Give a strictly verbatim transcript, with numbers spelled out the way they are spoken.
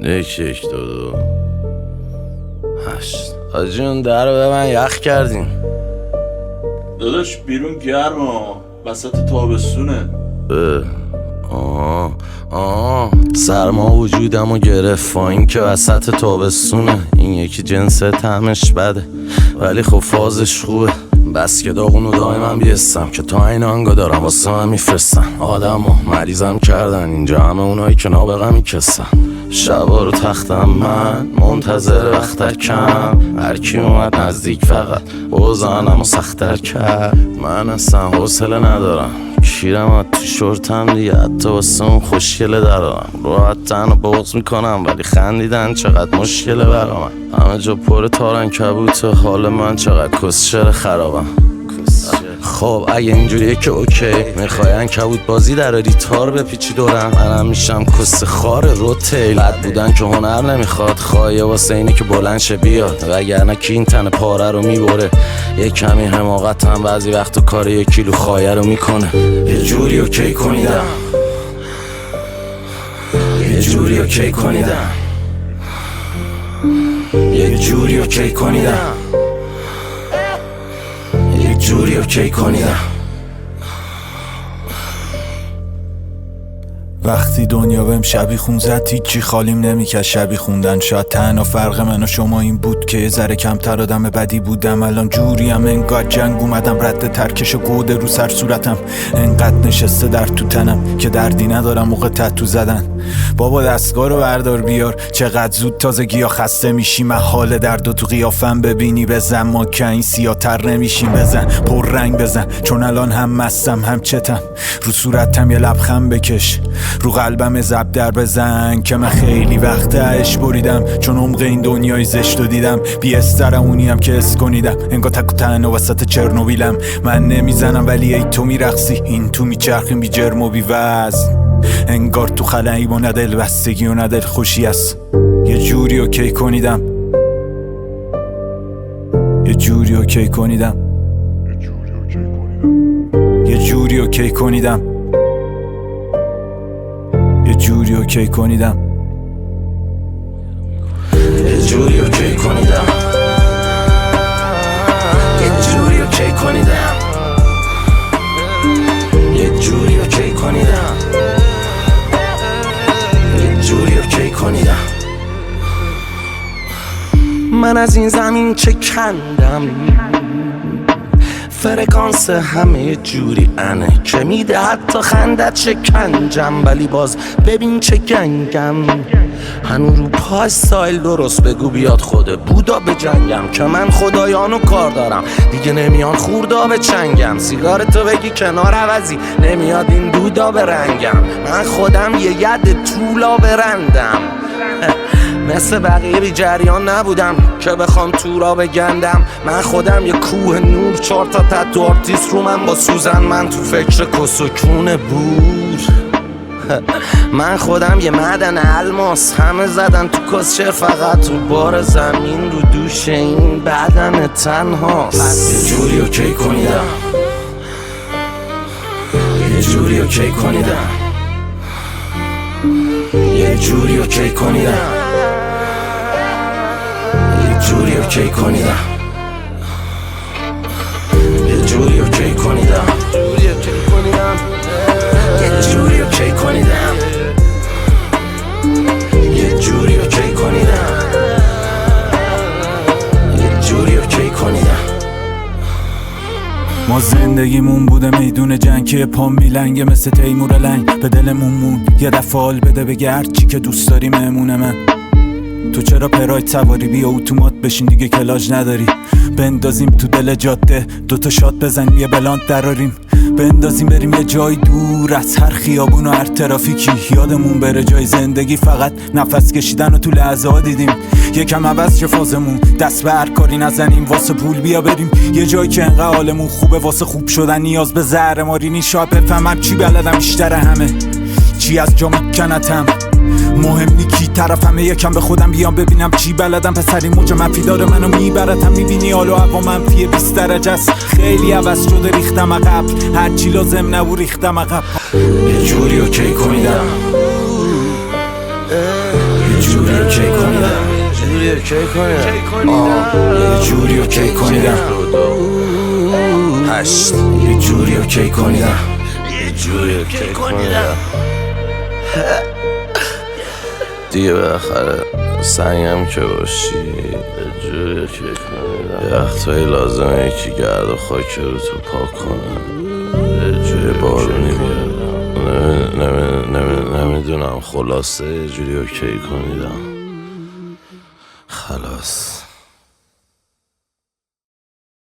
یک یک دو دو هشت. حاجی اون در رو به من یخ کردین. داداش بیرون گرمه، وسط تابستونه. آه آه سرما وجودمو گرفت با این که وسط تابستونه. این یکی جنس طعمش بده ولی خب فازش خوبه. بس که داغونو دائما بیستم که تا این آنگا دارم واسه من میفرستن. آدمو مریضم کردن اینجا همه اونایی که نابغه میکسن. شبا رو تختم من منتظر وقتکم، هرکی اومد نزدیک فقط بزنم و سختر کرد. من اصلا حوصله ندارم کیرم تو شورتم دیگه، حتی واسه اون خوشگله درارم. راحت تن رو بغض میکنم ولی خندیدن چقدر مشکله برا من. همه جا پر تارن کبوته، حال من چقدر کسشر خرابم. خب اگه اینجوریه که اوکی، میخواین کبوت بازی دراری تار بپیچی دورم، منم میشم کس خار روتیل. بد بودن که هنر نمیخواد، خواهیه واسه اینه که بلند شه بیاد، وگرنه کی این تن پاره رو میبره. یه کمی حماقت هم بعضی وقت کار یه کیلو خایه رو میکنه. یه جوری اوکی کنیدم، یه جوری اوکی کنیدم، یه جوری اوکی کنیدم، یه جوری اوکی کنیدم. وقتی دنیا بهم شبی خون زد هیچی خالیم نمیکرد شبی خوندن. شاید تنها فرق من و شما این بود که یه ذره کمتر آدم بدی بودم. الان جوریم انگار جنگ اومدم، رد ترکش و گوده رو سر صورتم انقدر نشسته در تو تنم که دردی ندارم موقع تتو زدن. بابا دستگاه رو بردار بیار، چقدر زود تازگیا خسته میشی. من حال درد و تو قیافم ببینی بزن، ما که این سیاتر نمیشیم. بزن پر رنگ بزن چون الان هم مستم هم چتم. رو صورتم یه لبخند بکش، رو قلبم زب در بزن که من خیلی وقت عشق بریدم، چون عمق این دنیای زشت رو دیدم. بی استرم اونیم که اس کنیدم، انگار تک و تنها وسط چرنوبیلم. من نمیزنم ولی ای تو میرقصی، این تو میچرخیم بی جرم و بی وزن. انگار تو خلایی و ندل بستگی و ندل خوشی است. یه جوری اوکی کنیدم، یه جوری اوکی کنیدم، یه جوری اوکی کنیدم، یه جوری اوکی کنیدم، یه جوری اوکی کنیدم، یه جوری اوکی کنیدم، یه جوری اوکی کنیدم، یه جوری اوکی کنیدم. من از این زمین چه کندم، فرکانس همه جوری انه که میده حتی خندت شکنجم. ولی باز ببین چه گنگم، هنو رو پای سایل درست بگو بیاد خود بودا به جنگم. که من خدایانو کار دارم دیگه نمیان خوردا به چنگم. سیگارتو بگی کنار عوضی نمیاد این دودا به رنگم. من خودم یه ید طولا برندم، مثل بقیه بی جریان نبودم که بخوام تو را بگندم. من خودم یه کوه نور، چهار تا تتو آرتیست رو من با سوزن. من تو فکر کسکونه بود، من خودم یه معدن الماس. همه زدن تو کسچر فقط رو بار زمین، رو دوش این بدن تنهاست. یه جوری اوکی کنیدم، یه جوری اوکی کنیدم، یه جوری اوکی کنیدم، یه جوری اوکی کنیدم، یه جوری اوکی کنیدم، یه جوری اوکی کنیدم، یه جوری اوکی کنیدم، یه جوری اوکی کنیدم. ما زندگیمون بوده میدون جنگ که پام میلنگه مثل تیمور لنگ. به دلمون مون یه دفعه حال بده بگه هرچی که دوست داری مهمونه من. تو چرا پراید سواری بیا اتومات بشین دیگه کلاج نداری. بندازیم تو دل جاده دوتا شات بزنیم یه بلانت دراریم. بندازیم بریم یه جای دور از هر خیابون و هر ترافیکی. یادمون بره جای زندگی فقط نفس کشیدن و تو لحظه ها دیدیم. یکم عوض شه فازمون، دست به هر کاری نزنیم واسه پول بیا بریم یه جایی که انقدر حالمون خوبه. واسه خوب شدن نیاز به زهر ماری نی. شاید بفهمم چی بلدم بیشتر همه، چی از جا میکنتم. مهم نی کی طرفمه، یکم به خودم بیام ببینم چی بلدم. پسری موج منفی داره منو میبرتم، میبینی حالو هوا منفی بیست درجه است. خیلی عوض شده ریختم عقب، هرچی لازم نبود ریختم عقب. یه جوری اوکی کنیدم، یه جوری اوکی کنیدم یه جوری اوکی کنیدم یه جوری اوکی کنیدم هشت یه جوری اوکی کنیدم یه جوری اوکی کنیدم دیگه بالاخره سنگم که باشی یه جوری اوکی کنیدم یه وقتایی لازمه یکی گرد و خاک رو تو پاک کنم یه جوری بارونی بیارم نمیدونم خلاصه یه جوری اوکی کنیدم خلاص